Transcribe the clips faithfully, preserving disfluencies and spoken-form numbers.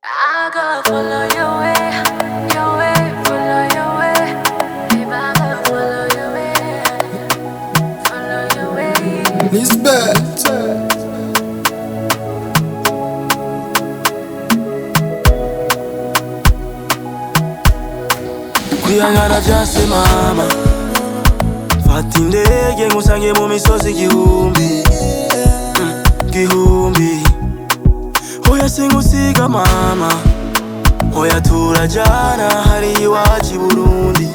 I go follow your way, your way, follow your way. Babe, I go follow your way, follow your way. This bad. Kwihangana vyase mama, fata indege ngusange mu misozi igihumbi, igihumbi. Hoya singusiga mama, hoya turajana hari iwacu i Burundi,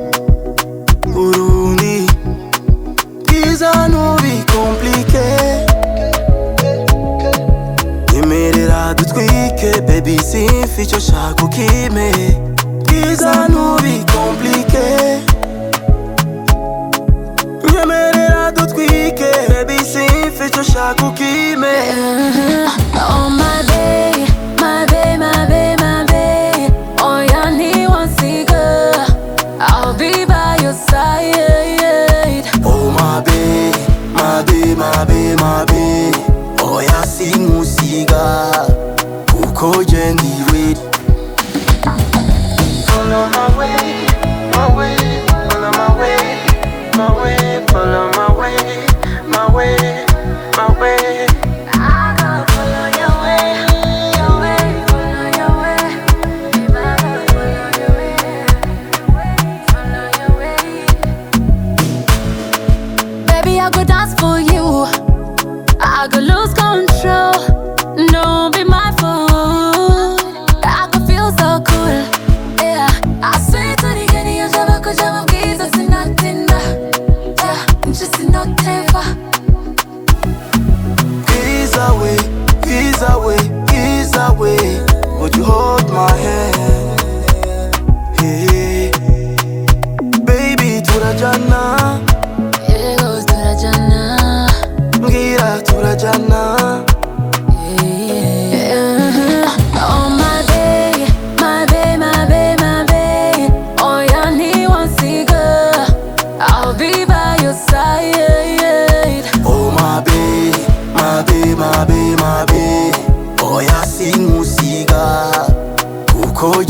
Burundi. Biza nubi komplike, nyemerera dutwike baby simfi ico shaka ukime. Biza nubi komplike, nyemerera dutwike baby simfi ico shaka ukime. Oh my babe, my babe, my babe, my babe. Oh yeah, need one cigar, I'll be by your side. Oh my babe, my babe, my babe, my babe. Oh yeah, simusiga kuko je ndiwe. Follow my way, my way, follow my way, my way, follow my way, my way, my way. I go follow your way, your way, follow your way. Babe, I go follow your way, follow your way. Baby, I go dance for you, I go lose control. Don't be my fool, I go feel so cool. Yeah, I swear to the end, you never could ever give us nothing. Yeah, just not ever. Ease away, ease away, ease away. Would you hold my hand? Hey, baby, turajana. Here goes turajana. Ngira turajana. Yeah. Oh my babe, my babe, my babe, my babe. Oh yeah, need one cigar, I'll be by your side. Oh my babe, my babe, my babe, my babe. Oh yeah, simusiga kuko